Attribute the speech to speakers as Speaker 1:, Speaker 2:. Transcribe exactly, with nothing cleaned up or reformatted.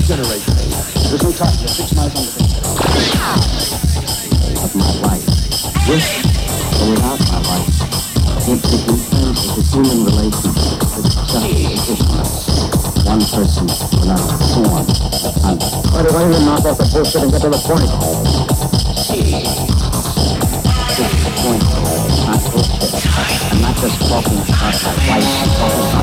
Speaker 1: generation. There's no time. You're six miles under the
Speaker 2: of my life. With or without my life, if the concerns of the human relationship is just sufficient. One person to another, so on. And why do I even knock off the bullshit and get to the point? This is the point, not bullshit. I'm not just talking about my life, I'm talking